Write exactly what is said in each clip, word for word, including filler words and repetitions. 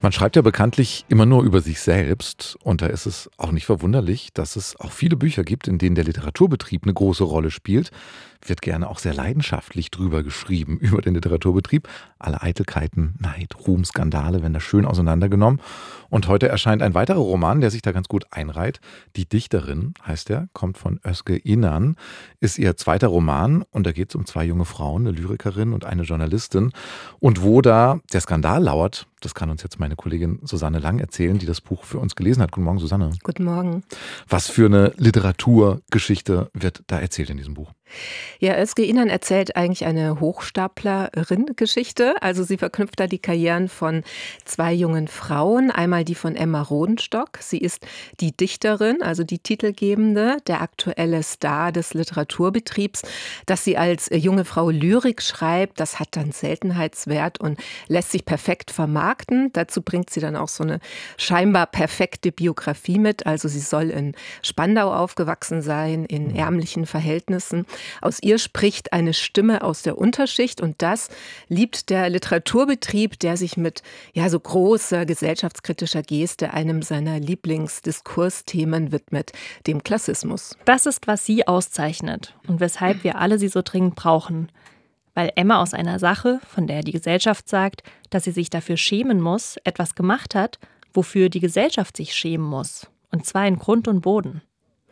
Man schreibt ja bekanntlich immer nur über sich selbst und da ist es auch nicht verwunderlich, dass es auch viele Bücher gibt, in denen der Literaturbetrieb eine große Rolle spielt. Wird gerne auch sehr leidenschaftlich drüber geschrieben, über den Literaturbetrieb. Alle Eitelkeiten, Neid, Ruhm, Skandale werden da schön auseinandergenommen. Und heute erscheint ein weiterer Roman, der sich da ganz gut einreiht. Die Dichterin heißt er, kommt von Özge Inan, ist ihr zweiter Roman und da geht es um zwei junge Frauen, eine Lyrikerin und eine Journalistin. Und wo da der Skandal lauert, das kann uns jetzt meine Kollegin Susanne Lang erzählen, die das Buch für uns gelesen hat. Guten Morgen, Susanne. Guten Morgen. Was für eine Literaturgeschichte wird da erzählt in diesem Buch? Ja, Özge Inan erzählt eigentlich eine Hochstaplerin-Geschichte. Also sie verknüpft da die Karrieren von zwei jungen Frauen. Einmal die von Emma Rodenstock. Sie ist die Dichterin, also die Titelgebende, der aktuelle Star des Literaturbetriebs. Dass sie als junge Frau Lyrik schreibt, das hat dann Seltenheitswert und lässt sich perfekt vermarkten. Dazu bringt sie dann auch so eine scheinbar perfekte Biografie mit. Also sie soll in Spandau aufgewachsen sein, in ärmlichen Verhältnissen. Aus ihr spricht eine Stimme aus der Unterschicht und das liebt der Literaturbetrieb, der sich mit ja, so großer gesellschaftskritischer Geste einem seiner Lieblingsdiskursthemen widmet, dem Klassismus. Das ist, was sie auszeichnet und weshalb wir alle sie so dringend brauchen. Weil Emma aus einer Sache, von der die Gesellschaft sagt, dass sie sich dafür schämen muss, etwas gemacht hat, wofür die Gesellschaft sich schämen muss. Und zwar in Grund und Boden.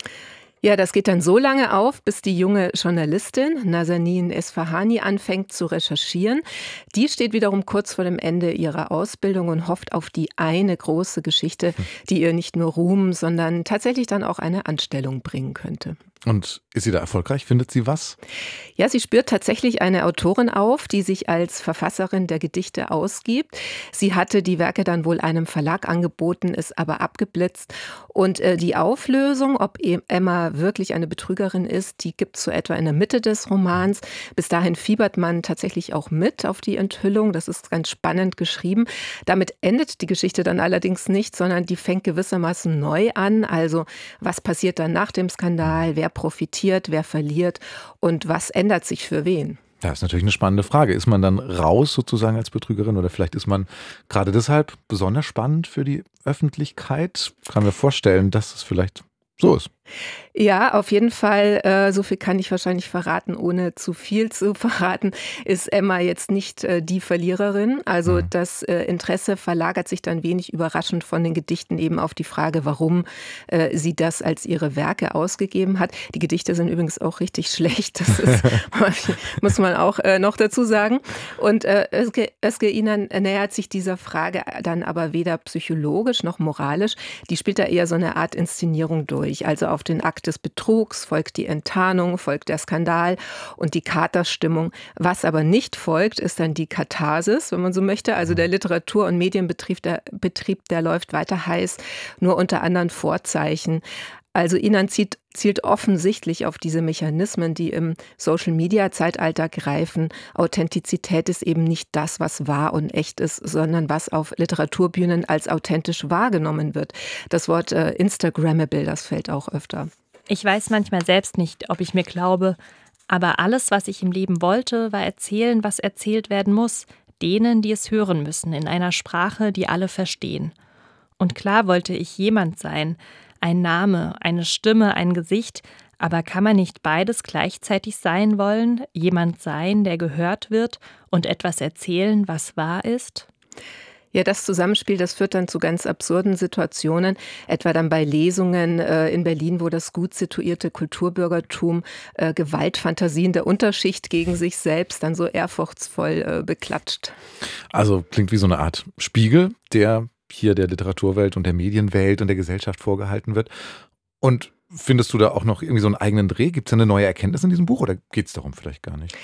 Ja, das geht dann so lange auf, bis die junge Journalistin Nazanin Esfahani anfängt zu recherchieren. Die steht wiederum kurz vor dem Ende ihrer Ausbildung und hofft auf die eine große Geschichte, die ihr nicht nur Ruhm, sondern tatsächlich dann auch eine Anstellung bringen könnte. Und ist sie da erfolgreich? Findet sie was? Ja, sie spürt tatsächlich eine Autorin auf, die sich als Verfasserin der Gedichte ausgibt. Sie hatte die Werke dann wohl einem Verlag angeboten, ist aber abgeblitzt. Und äh, die Auflösung, ob Emma wirklich eine Betrügerin ist, die gibt es so etwa in der Mitte des Romans. Bis dahin fiebert man tatsächlich auch mit auf die Enthüllung. Das ist ganz spannend geschrieben. Damit endet die Geschichte dann allerdings nicht, sondern die fängt gewissermaßen neu an. Also was passiert dann nach dem Skandal? Wer profitiert, wer verliert und was ändert sich für wen? Ja, ist natürlich eine spannende Frage. Ist man dann raus sozusagen als Betrügerin oder vielleicht ist man gerade deshalb besonders spannend für die Öffentlichkeit? Kann mir vorstellen, dass es vielleicht so ist. Ja, auf jeden Fall, äh, so viel kann ich wahrscheinlich verraten, ohne zu viel zu verraten, ist Emma jetzt nicht äh, die Verliererin. Also mhm. das äh, Interesse verlagert sich dann wenig überraschend von den Gedichten eben auf die Frage, warum äh, sie das als ihre Werke ausgegeben hat. Die Gedichte sind übrigens auch richtig schlecht, das ist, muss man auch äh, noch dazu sagen. Und äh, Özge, Özge Inan nähert sich dieser Frage dann aber weder psychologisch noch moralisch. Die spielt da eher so eine Art Inszenierung durch. Also auf den Akt des Betrugs folgt die Enttarnung, folgt der Skandal und die Katerstimmung. Was aber nicht folgt, ist dann die Katharsis, wenn man so möchte. Also der Literatur- und Medienbetrieb, der Betrieb, der läuft weiter heiß, nur unter anderen Vorzeichen. Also Inan zielt, zielt offensichtlich auf diese Mechanismen, die im Social-Media-Zeitalter greifen. Authentizität ist eben nicht das, was wahr und echt ist, sondern was auf Literaturbühnen als authentisch wahrgenommen wird. Das Wort äh, Instagrammable, das fällt auch öfter. Ich weiß manchmal selbst nicht, ob ich mir glaube, aber alles, was ich im Leben wollte, war erzählen, was erzählt werden muss, denen, die es hören müssen, in einer Sprache, die alle verstehen. Und klar wollte ich jemand sein, ein Name, eine Stimme, ein Gesicht, aber kann man nicht beides gleichzeitig sein wollen, jemand sein, der gehört wird und etwas erzählen, was wahr ist? Ja, das Zusammenspiel, das führt dann zu ganz absurden Situationen, etwa dann bei Lesungen äh, in Berlin, wo das gut situierte Kulturbürgertum äh, Gewaltfantasien der Unterschicht gegen sich selbst dann so ehrfurchtsvoll äh, beklatscht. Also klingt wie so eine Art Spiegel, der hier der Literaturwelt und der Medienwelt und der Gesellschaft vorgehalten wird. Und findest du da auch noch irgendwie so einen eigenen Dreh? Gibt es eine neue Erkenntnis in diesem Buch oder geht es darum vielleicht gar nicht?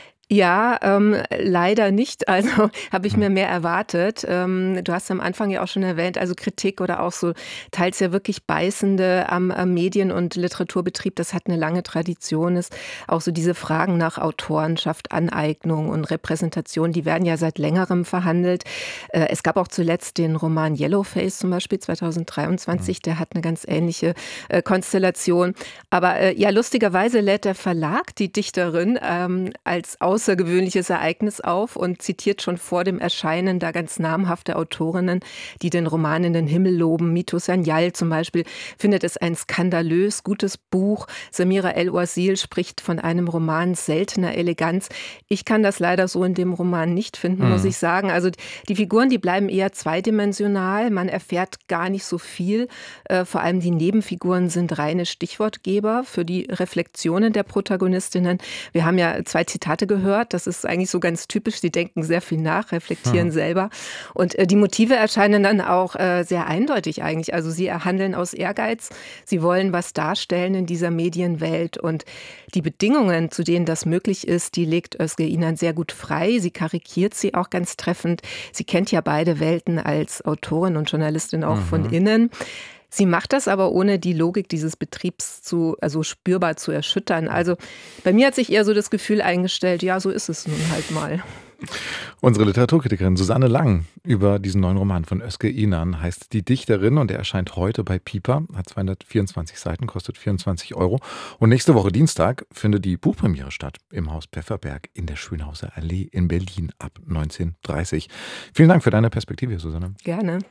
Ja, ähm, leider nicht. Also habe ich mir mehr erwartet. Ähm, du hast am Anfang ja auch schon erwähnt, also Kritik oder auch so teils ja wirklich beißende am, am Medien- und Literaturbetrieb, das hat eine lange Tradition. Ist auch so diese Fragen nach Autorenschaft, Aneignung und Repräsentation, die werden ja seit längerem verhandelt. Äh, es gab auch zuletzt den Roman Yellowface zum Beispiel zweitausenddreiundzwanzig, mhm. der hat eine ganz ähnliche äh, Konstellation. Aber äh, ja, lustigerweise lädt der Verlag die Dichterin ähm, als Aus außergewöhnliches Ereignis auf und zitiert schon vor dem Erscheinen da ganz namhafte Autorinnen, die den Roman in den Himmel loben. Mito Sanyal zum Beispiel findet es ein skandalös gutes Buch. Samira El-Ouasil spricht von einem Roman seltener Eleganz. Ich kann das leider so in dem Roman nicht finden, muss ich sagen. Also die Figuren, die bleiben eher zweidimensional. Man erfährt gar nicht so viel. Äh, vor allem die Nebenfiguren sind reine Stichwortgeber für die Reflexionen der Protagonistinnen. Wir haben ja zwei Zitate gehört. Das ist eigentlich so ganz typisch. Sie denken sehr viel nach, reflektieren ja. selber. Und äh, die Motive erscheinen dann auch äh, sehr eindeutig eigentlich. Also sie handeln aus Ehrgeiz. Sie wollen was darstellen in dieser Medienwelt. Und die Bedingungen, zu denen das möglich ist, die legt Özge Inan sehr gut frei. Sie karikiert sie auch ganz treffend. Sie kennt ja beide Welten als Autorin und Journalistin auch mhm. von innen. Sie macht das aber ohne die Logik dieses Betriebs zu, also spürbar zu erschüttern. Also bei mir hat sich eher so das Gefühl eingestellt, ja, so ist es nun halt mal. Unsere Literaturkritikerin Susanne Lang über diesen neuen Roman von Özge Inan heißt Die Dichterin und er erscheint heute bei Piper, hat zweihundertvierundzwanzig Seiten, kostet vierundzwanzig Euro. Und nächste Woche Dienstag findet die Buchpremiere statt im Haus Pfefferberg in der Schönhauser Allee in Berlin ab neunzehn Uhr dreißig. Vielen Dank für deine Perspektive, Susanne. Gerne.